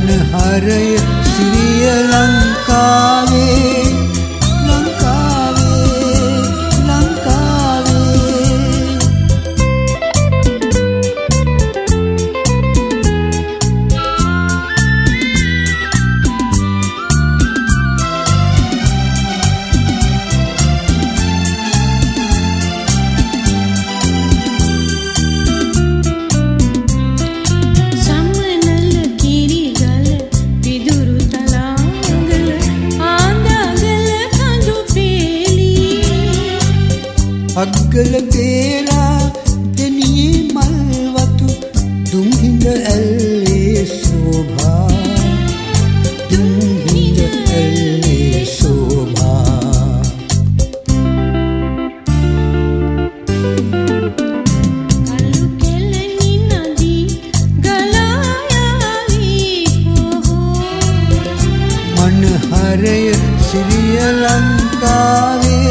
මනහරය සිරිය ලංකාවේ ලංකාවේ ලංකාවේ අග්ගල පේරා දෙනියේ මල්වතු දුම්හිඳ ඇල්ලේ සෝභා දුම්හිඳ ඇල්ලේ සෝභා කලු කෙලනි නදී ගලායාවි හෝ මනහරය සිරිය ලංකාවේ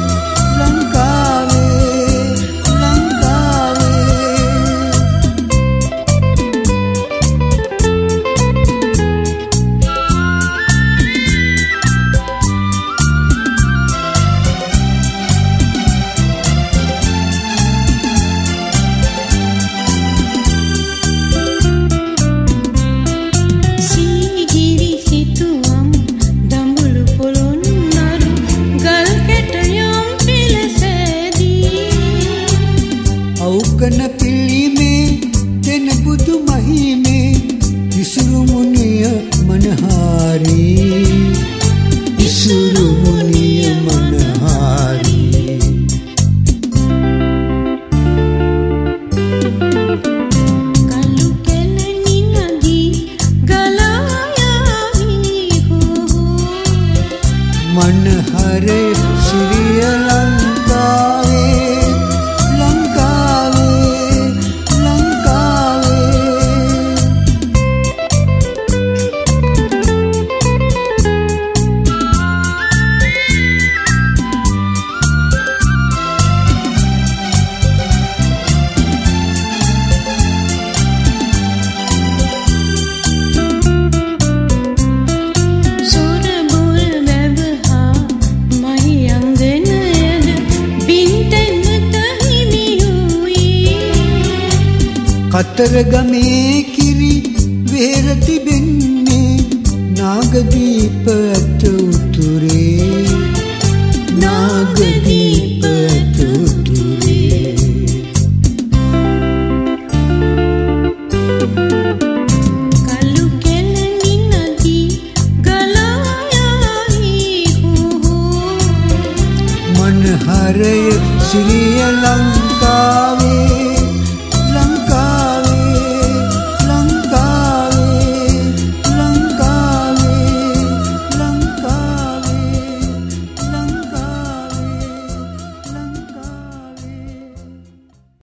කන පිළිමේ දෙන බුදු මහිමේ ඉසුරු මුනිය මනහාරී ඉසුරු මුනිය මනහාරී කලු කෙලනි නදී ගලායාවි හෝ මනහරේ සිරිය ලංකාවේ කතරගමේ කිරි වෙහෙර තිබෙන්නේ නාගදීප ඇත